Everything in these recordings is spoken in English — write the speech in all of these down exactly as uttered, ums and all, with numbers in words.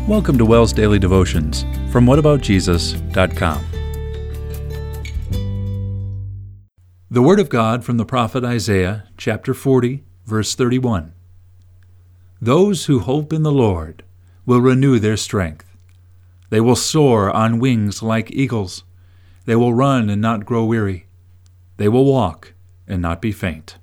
Welcome to WELS Daily Devotions from what about jesus dot com. The Word of God from the prophet Isaiah, chapter forty, verse thirty-one. Those who hope in the Lord will renew their strength. They will soar on wings like eagles. They will run and not grow weary. They will walk and not be faint.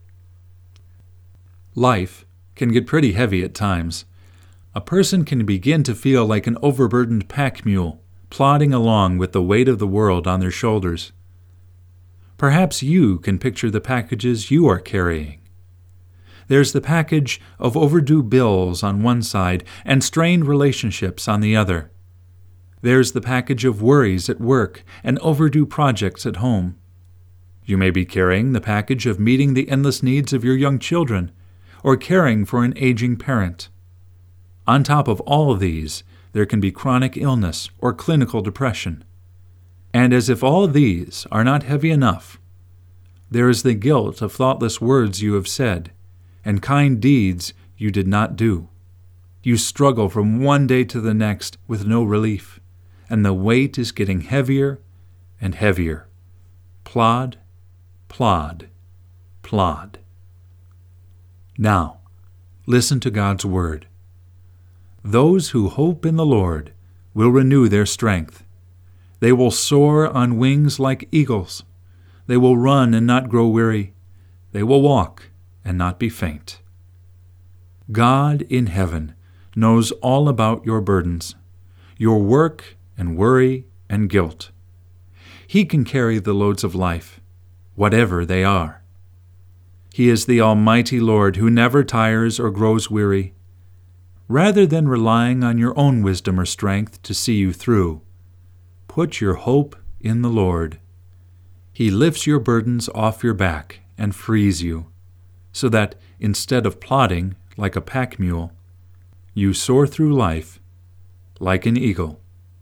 Life can get pretty heavy at times. A person can begin to feel like an overburdened pack mule, plodding along with the weight of the world on their shoulders. Perhaps you can picture the packages you are carrying. There's the package of overdue bills on one side and strained relationships on the other. There's the package of worries at work and overdue projects at home. You may be carrying the package of meeting the endless needs of your young children or caring for an aging parent. On top of all of these, there can be chronic illness or clinical depression. And as if all these are not heavy enough, there is the guilt of thoughtless words you have said and kind deeds you did not do. You struggle from one day to the next with no relief, and the weight is getting heavier and heavier. Plod, plod, plod. Now, listen to God's word. Those who hope in the Lord will renew their strength. They will soar on wings like eagles. They will run and not grow weary. They will walk and not be faint. God in heaven knows all about your burdens, your work and worry and guilt. He can carry the loads of life, whatever they are. He is the Almighty Lord who never tires or grows weary. Rather than relying on your own wisdom or strength to see you through, put your hope in the Lord. He lifts your burdens off your back and frees you, so that instead of plodding like a pack mule, you soar through life like an eagle.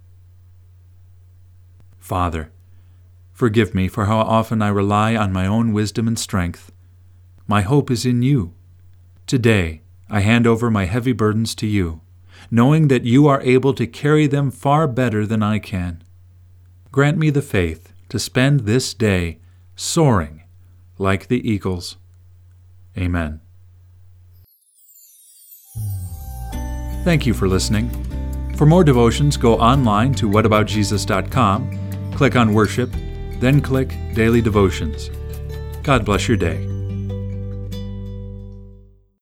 Father, forgive me for how often I rely on my own wisdom and strength. My hope is in you. Today, I hand over my heavy burdens to you, knowing that you are able to carry them far better than I can. Grant me the faith to spend this day soaring like the eagles. Amen. Thank you for listening. For more devotions, go online to what about jesus dot com, click on Worship, then click Daily Devotions. God bless your day.